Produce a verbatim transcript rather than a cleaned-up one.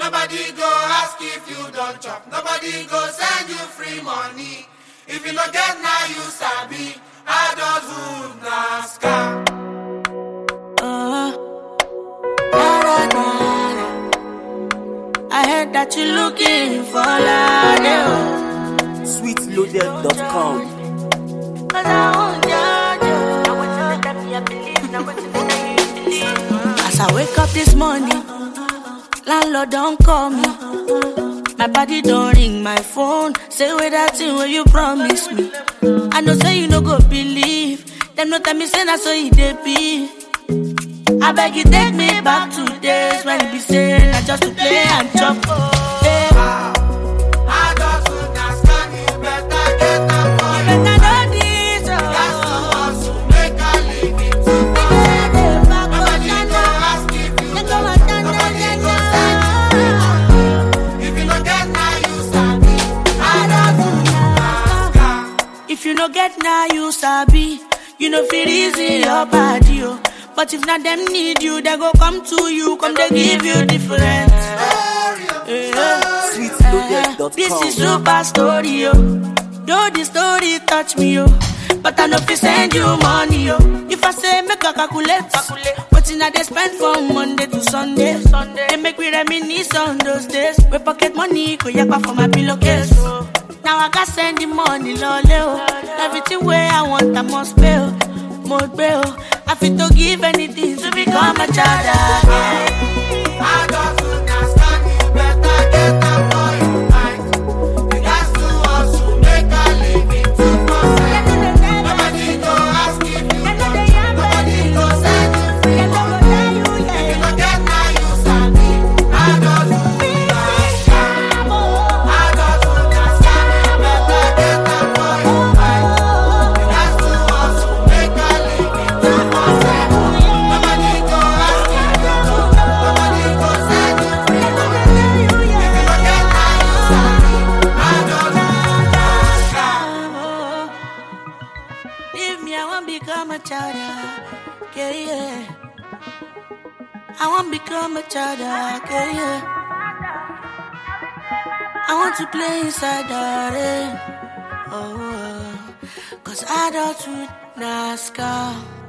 Nobody go ask if you don't chop. Nobody go send you free money. If you no get now you sabi. Adulthood na scam. Uh, na, na, na, na. I heard that you're looking for love. sweet loaded dot com. Cause I won't judge you. Now what's in the me I believe. Now what's in the me I believe. As I wake up this morning, landlord don't call me. My body don't ring my phone. Say with that thing where you promise me. I know say you no go believe. Them no tell me say that's so it dey be. I beg you take me back to days when it be saying I just to play and chop. Hey. Adulthood na scam. You better get am for You you. better know this. That's the Oh. hustle. Make a living to Nobody go ask if you don't chop. Nobody go send you free money. If you no get now you sabi. Adulthood na scam. If you no get now, you sabi. You know feel easy your body, oh. But if not them need you, they go come to you, come they give you different. Yeah. sweet loaded dot com. This is super story, oh. Though the story touch me, oh. But I know if send you money, oh. If I say make a calculate, what in I they spend from Monday to Sunday, Sunday. They make me reminisce on those days. We pocket money, go yakpa for my pillowcase. Oh. Now I got send the money, lole, oh. Everything where I want, I must pay, oh. Must pay, oh. I fit to give anything to become a child again. Adulthood na scam. You better get am for your mind. You got to hustle. Make a living to Nobody go ask if you don't chop. Nobody go send you free money. If you no get now you sabi. Adulthood na scam. Adulthood na scam. You better get am for your mind. You got to hustle. Make a living to Nobody go ask if you don't chop. Nobody go send you free money. If you no get now you sabi. Adulthood na scam. Leave me, I won't become a child. Yeah, yeah. I won't become a child. Yeah, yeah. I want to play inside the rain. Oh, cause adulthood na scam.